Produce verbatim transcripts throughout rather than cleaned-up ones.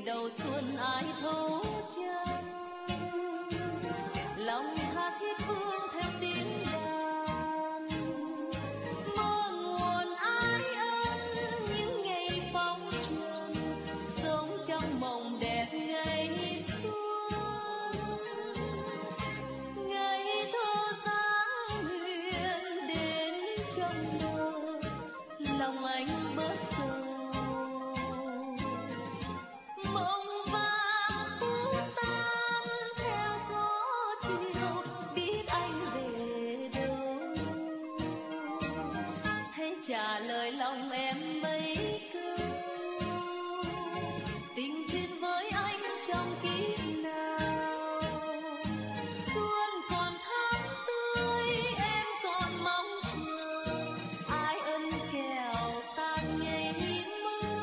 đầu xuân ai thấu chân, lòng tha thiết phương theo tiếng đàn, mơ nguồn ái ân những ngày phóng trần, sống trong mộng đẹp ngày xuân. Ngày thơ sáng huyền đến trong mơ, lòng anh bớt sầu. Trả lời lòng em mấy câu tình duyên với anh trong kiếp nào. Xuân còn tháng tươi em còn mong chờ, ai ân kèo tan ngày mơ.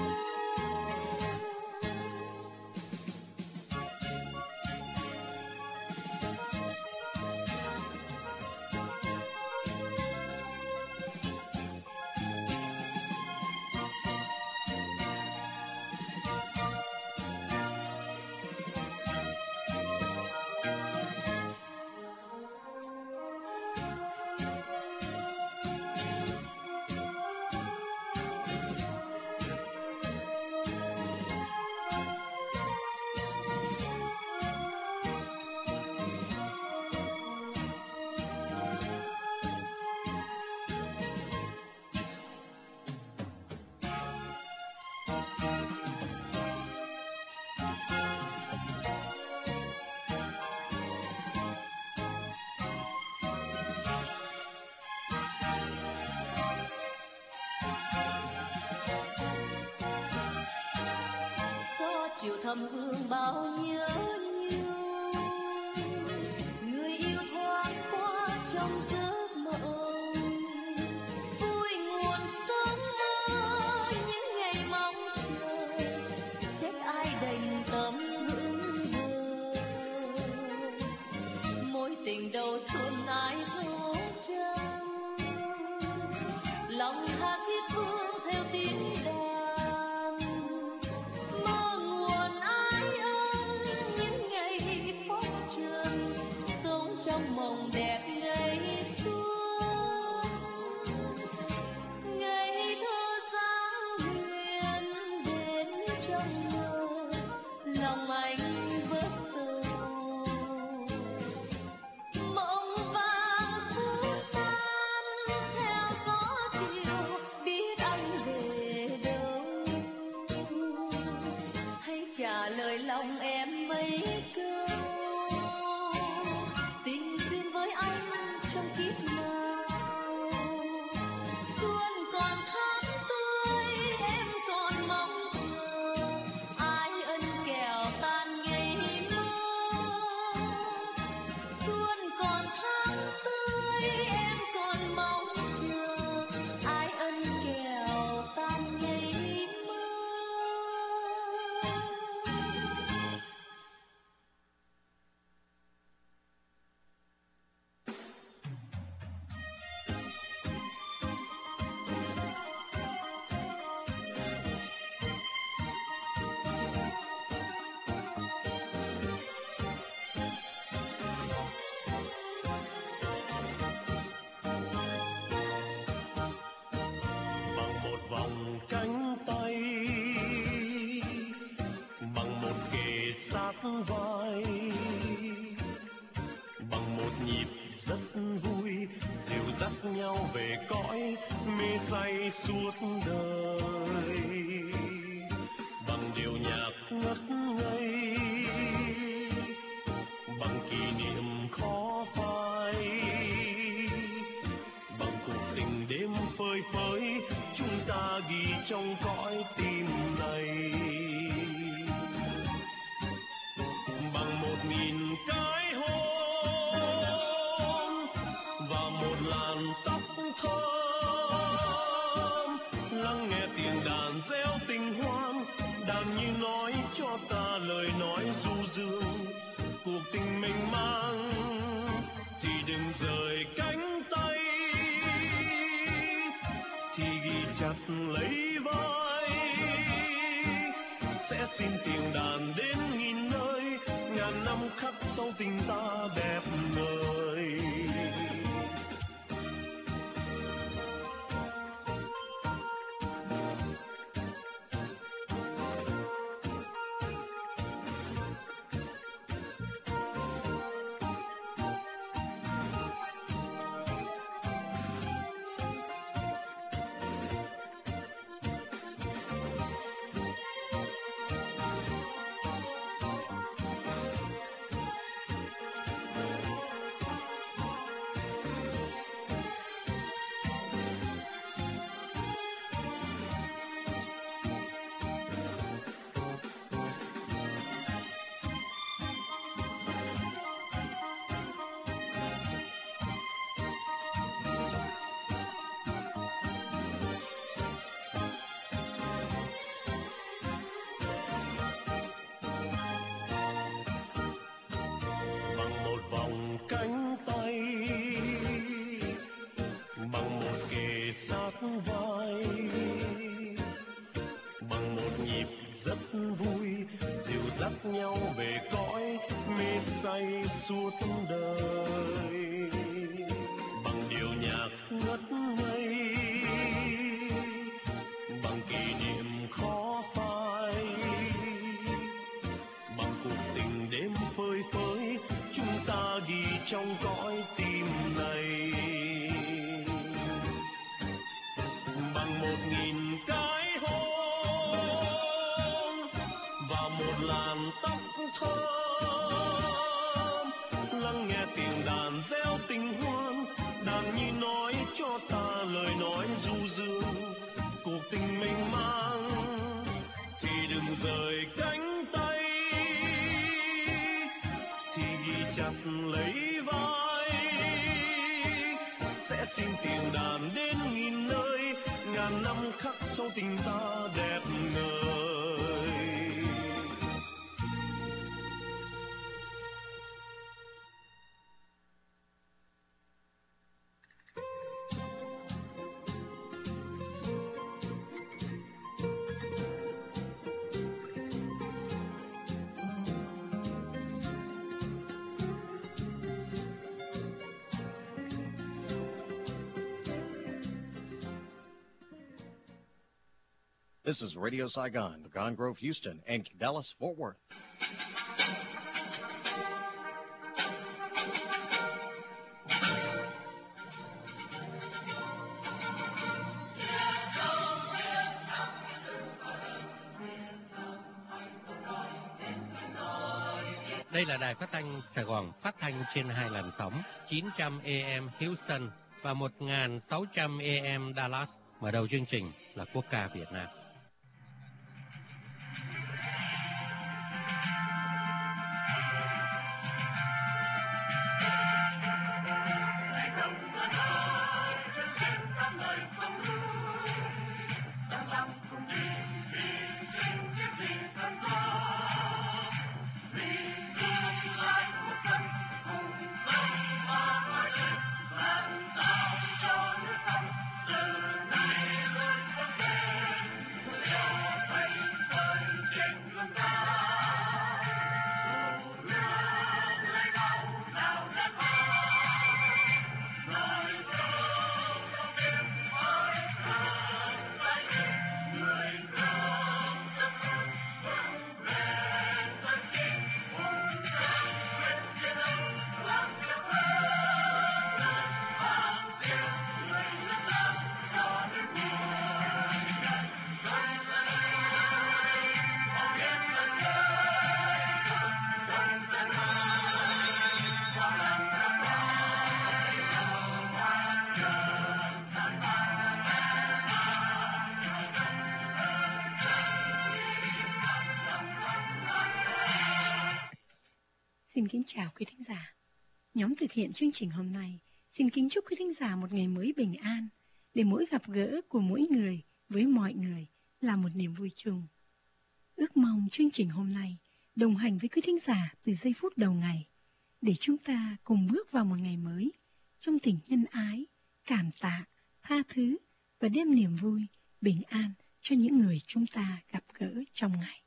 Chiều thầm hương bao nhớ nhung, người yêu thoáng qua trong giấc mộng, vui nguồn sớm mơ những ngày mong chờ, trách ai đành tâm hững hờ. Mối tình đầu xuân ai thấu chân, lòng tha thiết phương theo tiếng đàn. Trong mộng đẹp ngày xuân, ngày thơ sáng huyền đến trong mơ, lòng anh vỡ sầu. Mộng vàng phút tan theo gió chiều, biết anh về đâu. Hãy trả lời lòng em mấy câu tình duyên với anh trong kiếp nào. Xuân còn tháng tươi em còn mong chờ, ai ân kèo tan ngày mơ. Xuân còn tháng tươi em còn mong chờ, ai ân kèo tan ngày mơ. Vòng cánh tay bằng một kề sát vai, bằng một nhịp rất vui dìu dắt nhau về cõi mê say suốt đời, bằng điệu nhạc ngất ngây, bằng kỷ niệm khó phai, bằng cuộc tình đêm phơi phới chúng ta ghi trong cõi tim này, bằng một nghìn cái hôn và một làn tóc thơm, lắng nghe tiếng đàn reo tình hoan, đàn như nói cho ta lời nói du dương. Cuộc tình mình mang thì đừng rời cánh tay, thì ghi chặt lấy vai. nhau về cõi mê say suốt đời bằng điệu nhạc ngất ngây, bằng kỷ niệm khó phai, bằng cuộc tình đêm phơi phới chúng ta ghi trong cõi tim này, bằng một nghìn cái hôn và một làn tóc thơm, lắng nghe tiếng đàn reo tình hoan, đàn như nói cho ta lời nói du dương, cuộc tình mình mang thì đừng rời cánh tay, thì ghi chặt lấy vai, sẽ xin tiếng đàn đến nghìn nơi, ngàn năm khắc sâu tình ta đẹp ngời. This is Radio Saigon, Gone Grove, Houston, and Dallas, Fort Worth. Đây là đài phát thanh Sài Gòn, phát thanh trên hai làn sóng chín trăm A M Houston và một nghìn sáu trăm A M Dallas. Mở đầu chương trình là quốc ca Việt Nam. Xin kính chào quý thính giả. Nhóm thực hiện chương trình hôm nay xin kính chúc quý thính giả một ngày mới bình an, để mỗi gặp gỡ của mỗi người với mọi người là một niềm vui chung. Ước mong chương trình hôm nay đồng hành với quý thính giả từ giây phút đầu ngày, để chúng ta cùng bước vào một ngày mới trong tình nhân ái, cảm tạ, tha thứ và đem niềm vui, bình an cho những người chúng ta gặp gỡ trong ngày.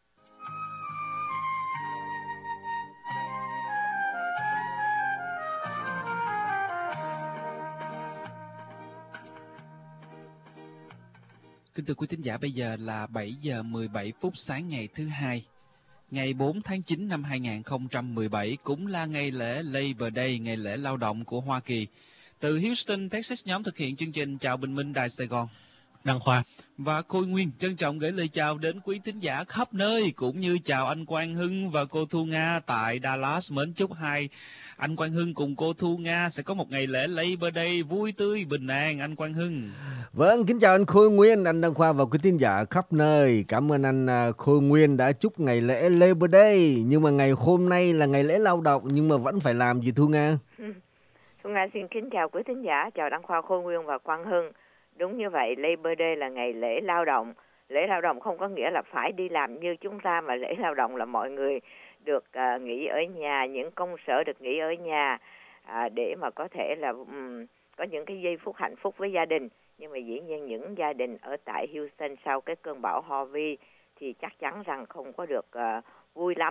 Kính thưa quý thính giả, bây giờ là bảy giờ mười bảy phút sáng ngày thứ hai, ngày bốn tháng chín năm hai nghìn không trăm mười bảy, cũng là ngày lễ Labor Day, ngày lễ lao động của Hoa Kỳ. Từ Houston, Texas, nhóm thực hiện chương trình chào bình minh Đài Sài Gòn, Đăng Khoa và Khôi Nguyên trân trọng gửi lời chào đến quý thính giả khắp nơi, cũng như chào anh Quang Hưng và cô Thu Nga tại Dallas. Mến chúc hai anh Quang Hưng cùng cô Thu Nga sẽ có một ngày lễ Labor Day vui tươi bình an. Anh Quang Hưng. Vâng, kính chào anh Khôi Nguyên, anh Đăng Khoa và quý thính giả khắp nơi. Cảm ơn anh Khôi Nguyên đã chúc ngày lễ Labor Day. Nhưng mà ngày hôm nay là ngày lễ lao động, nhưng mà vẫn phải làm gì Thu Nga? Thu Nga xin kính chào quý thính giả, chào Đăng Khoa, Khôi Nguyên và Quang Hưng. Đúng như vậy, Labor Day là ngày lễ lao động. Lễ lao động không có nghĩa là phải đi làm như chúng ta, mà lễ lao động là mọi người được uh, nghỉ ở nhà, những công sở được nghỉ ở nhà uh, để mà có thể là um, có những cái giây phút hạnh phúc với gia đình. Nhưng mà dĩ nhiên những gia đình ở tại Houston sau cái cơn bão Harvey thì chắc chắn rằng không có được uh, vui lắm.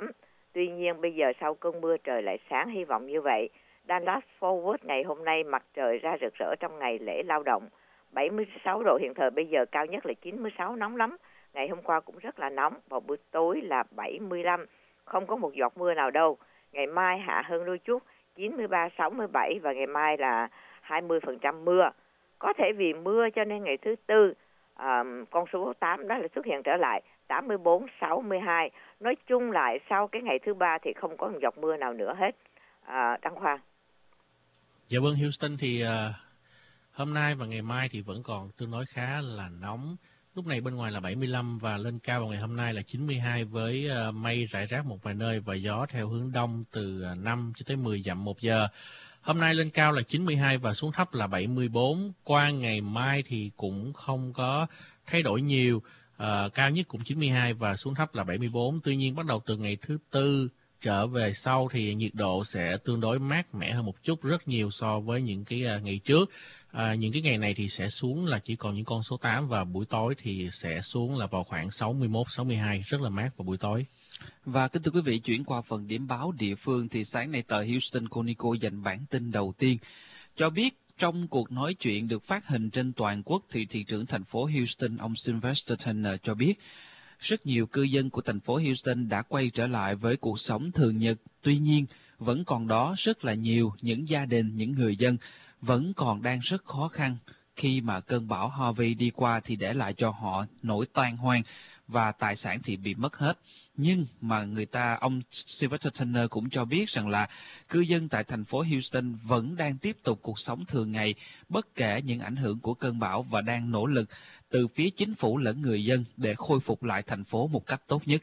Tuy nhiên bây giờ sau cơn mưa trời lại sáng, hy vọng như vậy. Dallas Fort Worth ngày hôm nay mặt trời ra rực rỡ trong ngày lễ lao động. bảy mươi sáu độ hiện thời, bây giờ cao nhất là chín mươi sáu, nóng lắm. Ngày hôm qua cũng rất là nóng, vào buổi tối là bảy mươi lăm, không có một giọt mưa nào đâu. Ngày mai hạ hơn đôi chút, chín mươi ba, sáu mươi bảy và ngày mai là hai mươi phần trăm mưa. Có thể vì mưa cho nên ngày thứ tư à, con số tám đó là xuất hiện trở lại, tám mươi bốn, sáu mươi hai. Nói chung lại sau cái ngày thứ ba thì không có một giọt mưa nào nữa hết. À, Đăng Khoa. Dạ vâng, Houston thì uh, hôm nay và ngày mai thì vẫn còn tương đối khá là nóng. Lúc này bên ngoài là bảy mươi lăm và lên cao vào ngày hôm nay là chín mươi hai với uh, mây rải rác một vài nơi và gió theo hướng đông từ uh, năm cho tới mười dặm một giờ. Hôm nay lên cao là chín mươi hai và xuống thấp là bảy mươi bốn. Qua ngày mai thì cũng không có thay đổi nhiều. Uh, cao nhất cũng chín mươi hai và xuống thấp là bảy mươi bốn. Tuy nhiên bắt đầu từ ngày thứ tư trở về sau thì nhiệt độ sẽ tương đối mát mẻ hơn một chút, rất nhiều so với những cái uh, ngày trước. À, những cái ngày này thì sẽ xuống là chỉ còn những con số tám và buổi tối thì sẽ xuống là vào khoảng sáu mươi mốt, sáu mươi hai, rất là mát vào buổi tối. Và kính thưa quý vị, chuyển qua phần điểm báo địa phương thì sáng nay tờ Houston Chronicle dành bản tin đầu tiên cho biết trong cuộc nói chuyện được phát hình trên toàn quốc thì thị trưởng thành phố Houston ông Sylvester Turner cho biết rất nhiều cư dân của thành phố Houston đã quay trở lại với cuộc sống thường nhật. Tuy nhiên, vẫn còn đó rất là nhiều những gia đình, những người dân vẫn còn đang rất khó khăn khi mà cơn bão Harvey đi qua thì để lại cho họ nỗi tan hoang và tài sản thì bị mất hết. Nhưng mà người ta, ông Sylvester Turner cũng cho biết rằng là cư dân tại thành phố Houston vẫn đang tiếp tục cuộc sống thường ngày bất kể những ảnh hưởng của cơn bão và đang nỗ lực từ phía chính phủ lẫn người dân để khôi phục lại thành phố một cách tốt nhất.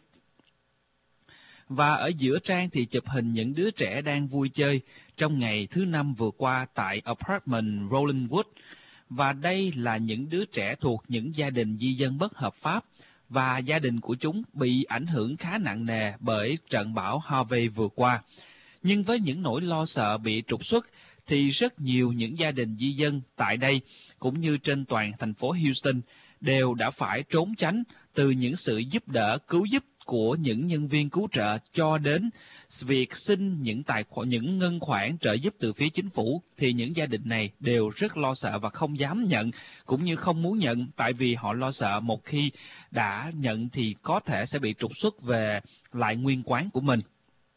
Và ở giữa trang thì chụp hình những đứa trẻ đang vui chơi trong ngày thứ năm vừa qua tại apartment Rolling Wood. Và đây là những đứa trẻ thuộc những gia đình di dân bất hợp pháp và gia đình của chúng bị ảnh hưởng khá nặng nề bởi trận bão Harvey vừa qua. Nhưng với những nỗi lo sợ bị trục xuất thì rất nhiều những gia đình di dân tại đây cũng như trên toàn thành phố Houston đều đã phải trốn tránh từ những sự giúp đỡ cứu giúp của những nhân viên cứu trợ cho đến việc xin những tài khoản, những ngân khoản trợ giúp từ phía chính phủ thì những gia đình này đều rất lo sợ và không dám nhận cũng như không muốn nhận, tại vì họ lo sợ một khi đã nhận thì có thể sẽ bị trục xuất về lại nguyên quán của mình.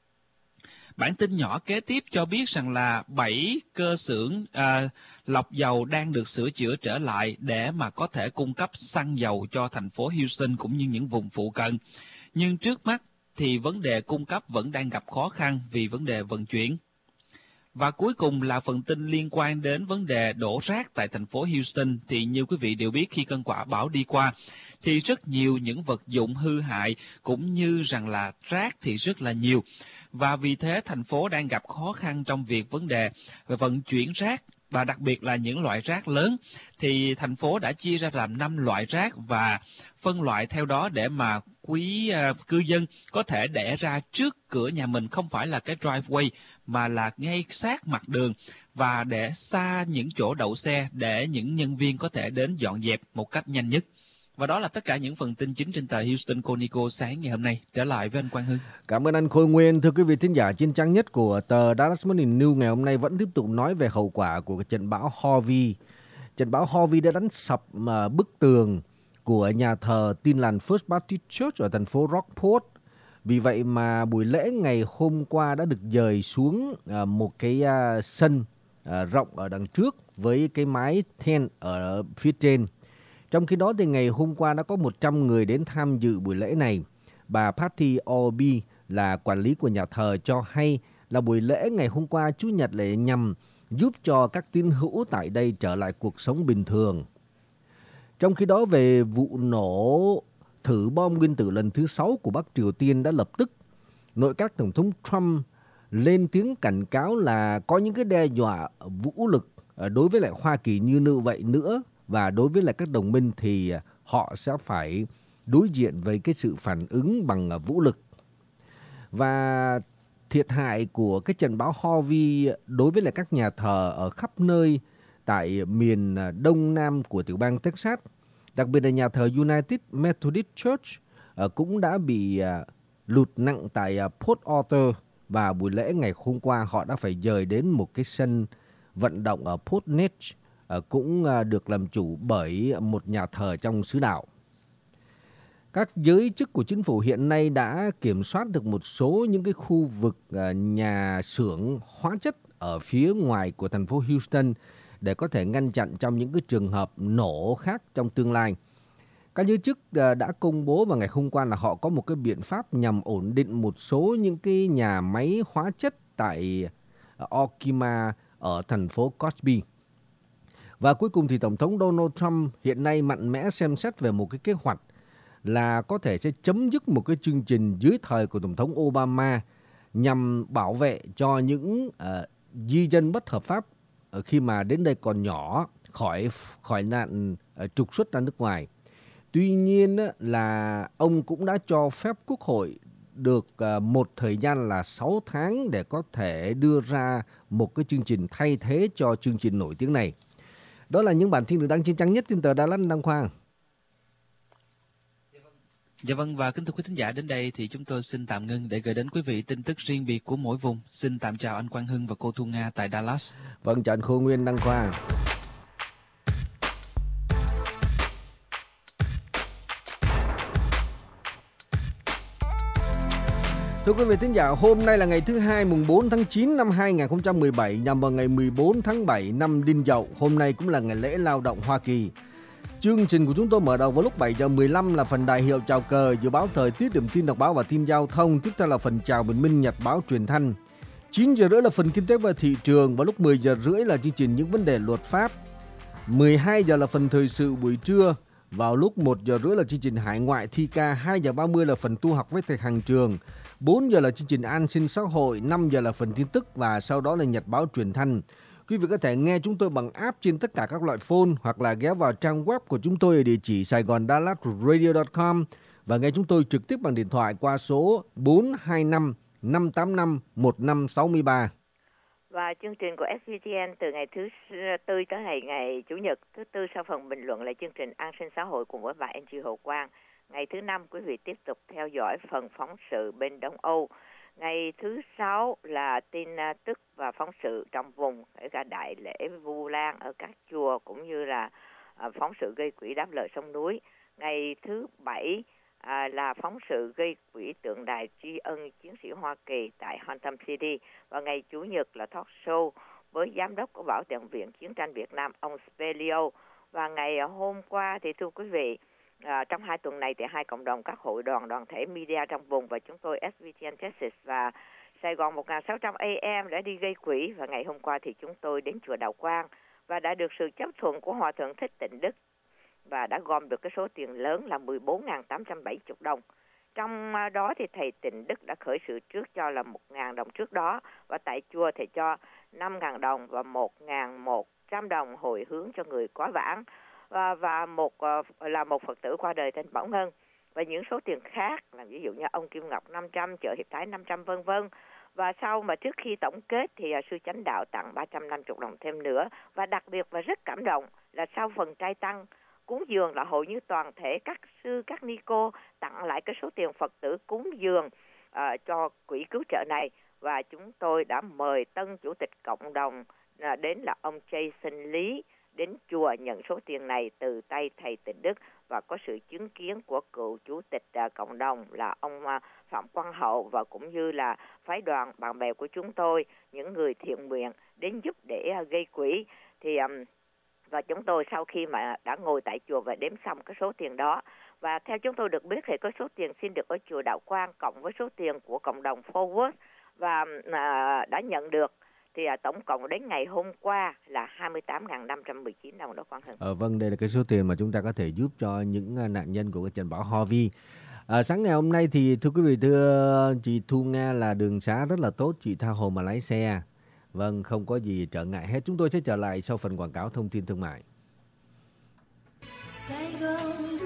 Bản tin nhỏ kế tiếp cho biết rằng là bảy cơ xưởng à, lọc dầu đang được sửa chữa trở lại để mà có thể cung cấp xăng dầu cho thành phố Houston cũng như những vùng phụ cận. Nhưng trước mắt thì vấn đề cung cấp vẫn đang gặp khó khăn vì vấn đề vận chuyển. Và cuối cùng là phần tin liên quan đến vấn đề đổ rác tại thành phố Houston. Thì như quý vị đều biết khi cơn quả bão đi qua thì rất nhiều những vật dụng hư hại cũng như rằng là rác thì rất là nhiều. Và vì thế thành phố đang gặp khó khăn trong việc vấn đề vận chuyển rác và đặc biệt là những loại rác lớn. Thì thành phố đã chia ra làm năm loại rác và phân loại theo đó để mà quý uh, cư dân có thể để ra trước cửa nhà mình, không phải là cái driveway mà là ngay sát mặt đường và để xa những chỗ đậu xe để những nhân viên có thể đến dọn dẹp một cách nhanh nhất. Và đó là tất cả những phần tin chính trên tờ Houston Chronicle sáng ngày hôm nay. Trở lại với anh Quang Hưng. Cảm ơn anh Khôi Nguyên. Thưa quý vị thính giả, trên trang nhất của tờ Dallas Morning News ngày hôm nay vẫn tiếp tục nói về hậu quả của trận bão Harvey. Trận bão Harvey đã đánh sập bức tường của nhà thờ Tin lành First Baptist Church ở thành phố Rockport. Vì vậy mà buổi lễ ngày hôm qua đã được dời xuống một cái sân rộng ở đằng trước với cái mái tent ở phía trên. Trong khi đó thì ngày hôm qua đã có một trăm người đến tham dự buổi lễ này. Bà Patty Orby là quản lý của nhà thờ cho hay là buổi lễ ngày hôm qua Chủ nhật lại nhằm giúp cho các tín hữu tại đây trở lại cuộc sống bình thường. Trong khi đó về vụ nổ thử bom nguyên tử lần thứ sáu của Bắc Triều Tiên đã lập tức nội các Tổng thống Trump lên tiếng cảnh cáo là có những cái đe dọa vũ lực đối với lại Hoa Kỳ như như vậy nữa. Và đối với lại các đồng minh thì họ sẽ phải đối diện với cái sự phản ứng bằng vũ lực. Và thiệt hại của cái trận bão Harvey đối với lại các nhà thờ ở khắp nơi tại miền đông nam của tiểu bang Texas, đặc biệt là nhà thờ United Methodist Church cũng đã bị lụt nặng tại Port Arthur và buổi lễ ngày hôm qua họ đã phải dời đến một cái sân vận động ở Port Neches cũng được làm chủ bởi một nhà thờ trong xứ đạo. Các giới chức của chính phủ hiện nay đã kiểm soát được một số những cái khu vực nhà xưởng hóa chất ở phía ngoài của thành phố Houston để có thể ngăn chặn trong những cái trường hợp nổ khác trong tương lai. Các giới chức đã công bố vào ngày hôm qua là họ có một cái biện pháp nhằm ổn định một số những cái nhà máy hóa chất tại Okima ở thành phố Cosby. Và cuối cùng thì Tổng thống Donald Trump hiện nay mạnh mẽ xem xét về một cái kế hoạch là có thể sẽ chấm dứt một cái chương trình dưới thời của Tổng thống Obama nhằm bảo vệ cho những uh, di dân bất hợp pháp uh, khi mà đến đây còn nhỏ khỏi khỏi nạn uh, trục xuất ra nước ngoài. Tuy nhiên uh, là ông cũng đã cho phép Quốc hội được uh, một thời gian là sáu tháng để có thể đưa ra một cái chương trình thay thế cho chương trình nổi tiếng này. Đó là những bản tin được đăng trên trang nhất trên tờ Dallas Đăng Khoa. Dạ vâng, và kính thưa quý thính giả, đến đây thì chúng tôi xin tạm ngưng để gửi đến quý vị tin tức riêng biệt của mỗi vùng. Xin tạm chào anh Quang Hưng và cô Thu Nga tại Dallas. Vâng, chào anh Khôi Nguyên Đăng Khoa. Thưa quý vị thính giả, hôm nay là ngày thứ hai mùng bốn tháng chín năm hai nghìn không trăm mười bảy, nhằm vào ngày mười bốn tháng bảy năm Đinh Dậu. Hôm nay cũng là ngày lễ lao động Hoa Kỳ. Chương trình của chúng tôi mở đầu vào lúc bảy giờ mười lăm là phần đại hiệu chào cờ, dự báo thời tiết, điểm tin đọc báo và tin giao thông. Tiếp theo là phần chào bình minh nhật báo truyền thanh. chín giờ rưỡi là phần kinh tế và thị trường, và lúc mười giờ rưỡi là chương trình những vấn đề luật pháp. mười hai giờ là phần thời sự buổi trưa. Vào lúc một giờ rưỡi là chương trình hải ngoại thi ca. Hai giờ ba mươi là phần tu học với thầy hàng trường. bốn giờ là chương trình an sinh xã hội. Năm giờ là phần tin tức và sau đó là nhật báo truyền thanh. Quý vị có thể nghe chúng tôi bằng app trên tất cả các loại phone hoặc là ghé vào trang web của chúng tôi ở địa chỉ sài gòn dallas radio chấm com và nghe chúng tôi trực tiếp bằng điện thoại qua số bốn hai năm năm tám năm một năm sáu ba. Và chương trình của ét vê tê en từ ngày thứ tư tới ngày ngày Chủ nhật. Thứ tư sau phần bình luận là chương trình an sinh xã hội cùng với bà Angie Hồ Quang. Ngày thứ năm quý vị tiếp tục theo dõi phần phóng sự bên Đông Âu. Ngày thứ sáu là tin tức và phóng sự trong vùng, kể cả đại lễ Vu Lan ở các chùa cũng như là phóng sự gây quỹ đáp lời sông núi. Ngày thứ bảy à, là phóng sự gây quỹ tượng đài tri ân chiến sĩ Hoa Kỳ tại Hampton City. Và ngày Chủ nhật là talk show với giám đốc của Bảo tàng Viện Chiến tranh Việt Nam ông Spelio. Và ngày hôm qua thì thưa quý vị, À, trong hai tuần này thì hai cộng đồng các hội đoàn đoàn thể media trong vùng và chúng tôi ét vê tê en Texas và Sài Gòn một nghìn sáu trăm A M đã đi gây quỹ. Và ngày hôm qua thì chúng tôi đến chùa Đạo Quang và đã được sự chấp thuận của Hòa thượng Thích Tịnh Đức và đã gom được cái số tiền lớn là mười bốn nghìn tám trăm bảy mươi đồng. Trong đó thì thầy Tịnh Đức đã khởi sự trước cho là một nghìn đồng trước đó, và tại chùa thì cho năm nghìn đồng và một nghìn một trăm đồng hồi hướng cho người quá vãng. Và, và một là một Phật tử qua đời tên Bảo Ngân, và những số tiền khác là ví dụ như ông Kim Ngọc năm trăm, chợ Hiệp Thái năm trăm vân vân. Và sau mà trước khi tổng kết thì sư Chánh Đạo tặng ba trăm năm mươi đồng thêm nữa. Và đặc biệt và rất cảm động là sau phần trai tăng cúng dường là hầu như toàn thể các sư các ni cô tặng lại cái số tiền Phật tử cúng dường uh, cho quỹ cứu trợ này. Và chúng tôi đã mời tân chủ tịch cộng đồng uh, đến là ông Jason Lý đến chùa nhận số tiền này từ tay thầy Tịnh Đức, và có sự chứng kiến của cựu chủ tịch uh, cộng đồng là ông uh, Phạm Quang Hậu, và cũng như là phái đoàn bạn bè của chúng tôi, những người thiện nguyện đến giúp để uh, gây quỹ. Thì um, và chúng tôi sau khi mà đã ngồi tại chùa và đếm xong cái số tiền đó, và theo chúng tôi được biết thì có số tiền xin được ở chùa Đạo Quang cộng với số tiền của cộng đồng Forward và uh, đã nhận được thì à, tổng cộng đến ngày hôm qua là hai mươi tám nghìn năm trăm mười chín đồng đó Quang Hưng. Ờ, vâng, đây là cái số tiền mà chúng ta có thể giúp cho những nạn nhân của cái trận bão Harvey. À, sáng ngày hôm nay thì thưa quý vị, thưa chị Thu Nga, là đường xá rất là tốt, chị tha hồ mà lái xe. Vâng, không có gì trở ngại hết. Chúng tôi sẽ trở lại sau phần quảng cáo thông tin thương mại. Sài Gòn